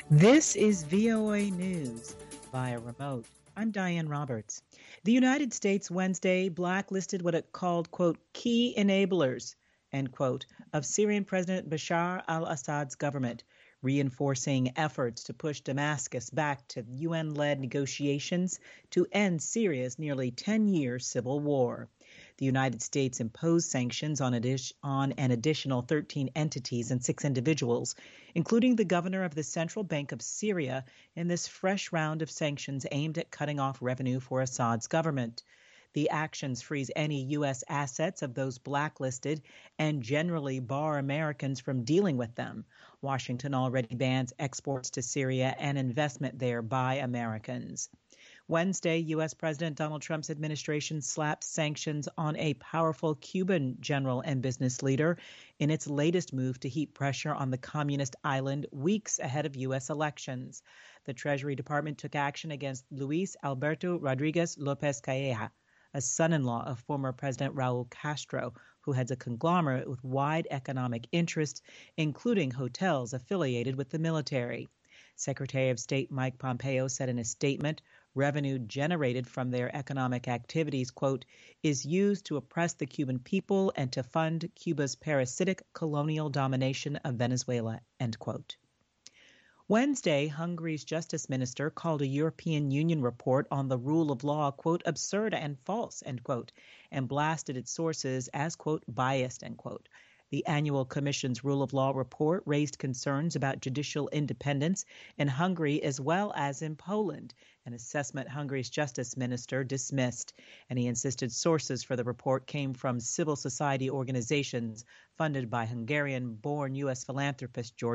This is VOA News via remote. I'm Diane Roberts. The United States Wednesday blacklisted what it called, quote, key enablers, end quote, of Syrian President Bashar al-Assad's government, reinforcing efforts to push Damascus back to UN-led negotiations to end Syria's nearly 10-year civil war. The United States imposed sanctions on an additional 13 entities and 6 individuals, including the governor of the Central Bank of Syria, in this fresh round of sanctions aimed at cutting off revenue for Assad's government. The actions freeze any U.S. assets of those blacklisted and generally bar Americans from dealing with them. Washington already bans exports to Syria and investment there by Americans. Wednesday, U.S. President Donald Trump's administration slapped sanctions on a powerful Cuban general and business leader in its latest move to heap pressure on the communist island weeks ahead of U.S. elections. The Treasury Department took action against Luis Alberto Rodriguez Lopez Calleja, a son-in-law of former President Raul Castro, who heads a conglomerate with wide economic interests, including hotels affiliated with the military. Secretary of State Mike Pompeo said in a statement, revenue generated from their economic activities, quote, is used to oppress the Cuban people and to fund Cuba's parasitic colonial domination of Venezuela, end quote. Wednesday, Hungary's justice minister called a European Union report on the rule of law, quote, absurd and false, end quote, and blasted its sources as, quote, biased, end quote. The annual Commission's Rule of Law report raised concerns about judicial independence in Hungary as well as in Poland, an assessment Hungary's justice minister dismissed. And he insisted sources for the report came from civil society organizations funded by Hungarian-born U.S. philanthropist George